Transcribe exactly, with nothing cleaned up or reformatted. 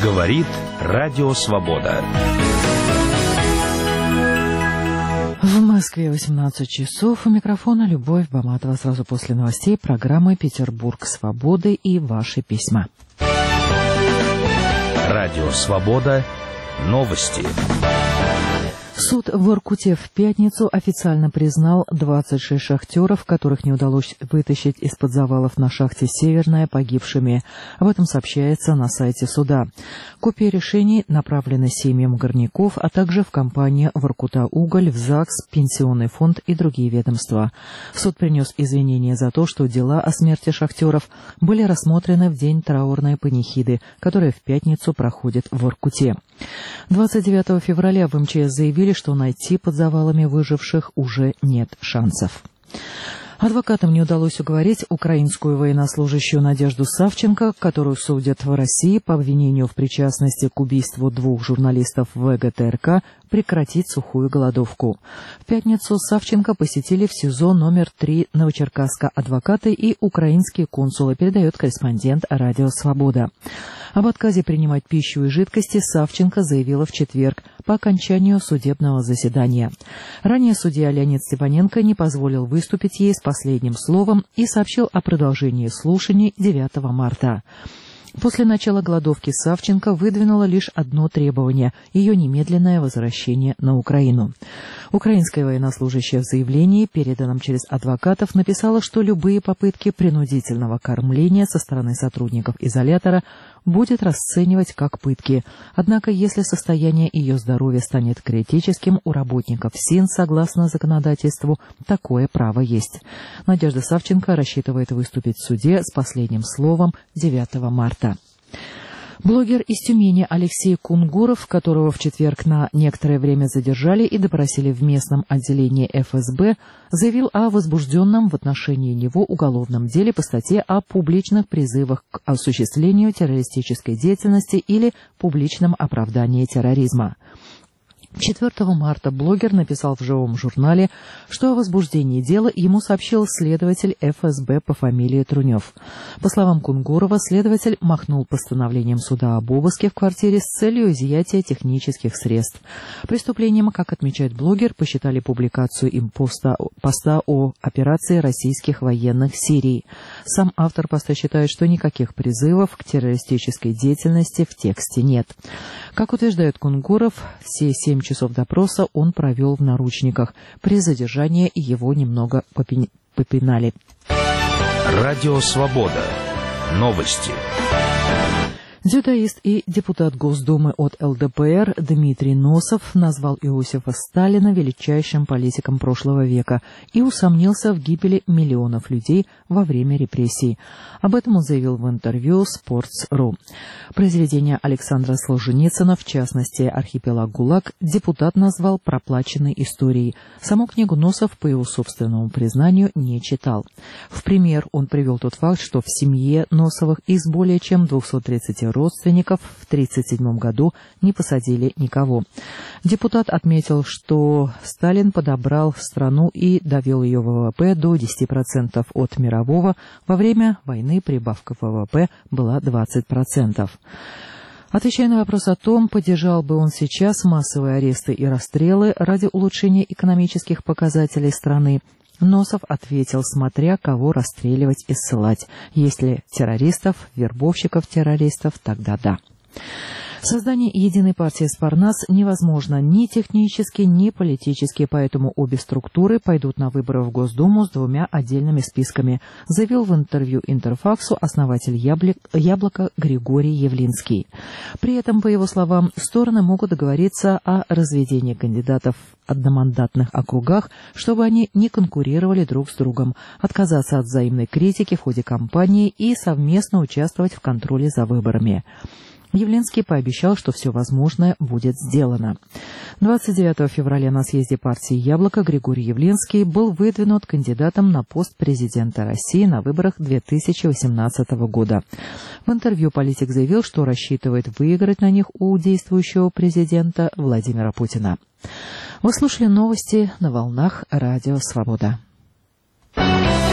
Говорит Радио Свобода. В Москве восемнадцать часов. У микрофона Любовь Баматова. Сразу после новостей программы «Петербург свободы» и ваши письма. Радио Свобода. Новости. Суд в Воркуте в пятницу официально признал двадцать шесть шахтеров, которых не удалось вытащить из-под завалов на шахте «Северная» погибшими. Об этом сообщается на сайте суда. Копии решений направлены семьям горняков, а также в компании «Воркута-Уголь», в ЗАГС, Пенсионный фонд и другие ведомства. Суд принес извинения за то, что дела о смерти шахтеров были рассмотрены в день траурной панихиды, которая в пятницу проходит в Воркуте. двадцать девятого февраля в эм че эс заявили, что найти под завалами выживших уже нет шансов. Адвокатам не удалось уговорить украинскую военнослужащую Надежду Савченко, которую судят в России по обвинению в причастности к убийству двух журналистов вэ гэ тэ эр ка, прекратить сухую голодовку. В пятницу Савченко посетили в СИЗО номер три Новочеркасска адвокаты и украинские консулы, передает корреспондент Радио Свобода. Об отказе принимать пищу и жидкости Савченко заявила в четверг по окончанию судебного заседания. Ранее судья Леонид Степаненко не позволил выступить ей с последним словом и сообщил о продолжении слушаний девятого марта. После начала голодовки Савченко выдвинула лишь одно требование – ее немедленное возвращение на Украину. Украинская военнослужащая в заявлении, переданном через адвокатов, написала, что любые попытки принудительного кормления со стороны сотрудников изолятора будет расценивать как пытки. Однако, если состояние ее здоровья станет критическим, у работников СИН, согласно законодательству, такое право есть. Надежда Савченко рассчитывает выступить в суде с последним словом девятого марта. Блогер из Тюмени Алексей Кунгуров, которого в четверг на некоторое время задержали и допросили в местном отделении эф эс бэ, заявил о возбужденном в отношении него уголовном деле по статье о публичных призывах к осуществлению террористической деятельности или публичном оправдании терроризма. четвертого марта блогер написал в живом журнале, что о возбуждении дела ему сообщил следователь эф эс бэ по фамилии Трунев. По словам Кунгурова, следователь махнул постановлением суда об обыске в квартире с целью изъятия технических средств. Преступлением, как отмечает блогер, посчитали публикацию им поста, поста о операции российских военных в Сирии. Сам автор поста считает, что никаких призывов к террористической деятельности в тексте нет. Как утверждает Кунгуров, все семь часов допроса он провел в наручниках. При задержании его немного попи... попинали. Радио Свобода. Новости. Дзюдоист и депутат Госдумы от эл дэ пэ эр Дмитрий Носов назвал Иосифа Сталина величайшим политиком прошлого века и усомнился в гибели миллионов людей во время репрессий. Об этом он заявил в интервью Sports точка ру. Произведение Александра Солженицына, в частности «Архипелаг ГУЛАГ», депутат назвал проплаченной историей. Саму книгу Носов, по его собственному признанию, не читал. В пример он привел тот факт, что в семье Носовых из более чем двухсот тридцати родственников в тридцать седьмом году не посадили никого. Депутат отметил, что Сталин подобрал страну и довел ее вэ вэ пэ до десяти процентов от мирового. Во время войны прибавка вэ вэ пэ была двадцать процентов. Отвечая на вопрос о том, поддержал бы он сейчас массовые аресты и расстрелы ради улучшения экономических показателей страны, Носов ответил, смотря кого расстреливать и ссылать. Если террористов, вербовщиков террористов, тогда да. Создание единой партии «Спарнас» невозможно ни технически, ни политически, поэтому обе структуры пойдут на выборы в Госдуму с двумя отдельными списками, заявил в интервью «Интерфаксу» основатель «Яблока» Григорий Явлинский. При этом, по его словам, стороны могут договориться о разведении кандидатов в одномандатных округах, чтобы они не конкурировали друг с другом, отказаться от взаимной критики в ходе кампании и совместно участвовать в контроле за выборами. Явлинский пообещал, что все возможное будет сделано. двадцать девятого февраля на съезде партии «Яблоко» Григорий Явлинский был выдвинут кандидатом на пост президента России на выборах две тысячи восемнадцатого года. В интервью политик заявил, что рассчитывает выиграть на них у действующего президента Владимира Путина. Вы слушали новости на волнах Радио Свобода.